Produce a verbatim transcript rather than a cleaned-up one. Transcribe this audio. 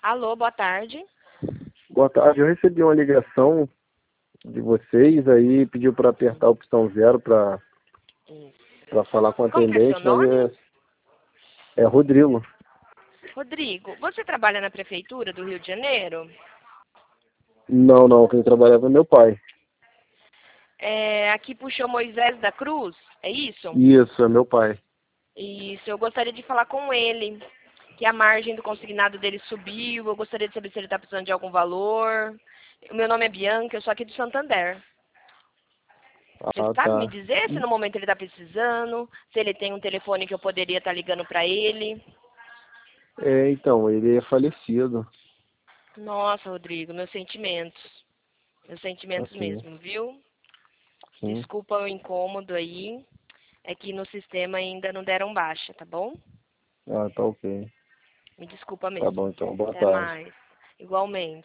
Alô, boa tarde. Boa tarde, eu recebi uma ligação de vocês, aí pediu para apertar a opção zero para para falar com o Como que é seu atendente, mas nome? é, é Rodrigo. Rodrigo, você trabalha na prefeitura do Rio de Janeiro? Não, não, quem trabalhava é meu pai. É, aqui puxou Moisés da Cruz, é isso? Isso, é meu pai. Isso, eu gostaria de falar com ele, que a margem do consignado dele subiu, eu gostaria de saber se ele está precisando de algum valor. O meu nome é Bianca, eu sou aqui do Santander. Você Ah, sabe me tá. dizer se no momento ele está precisando, se ele tem um telefone que eu poderia estar ligando para ele? É, então, ele é falecido. Nossa, Rodrigo, meus sentimentos. Meus sentimentos Assim, mesmo, viu? sim. Desculpa o incômodo aí. É que no sistema ainda não deram baixa, tá bom? Ah, tá ok. Me desculpa Tá mesmo. bom, então, boa Até tarde. mais. Igualmente.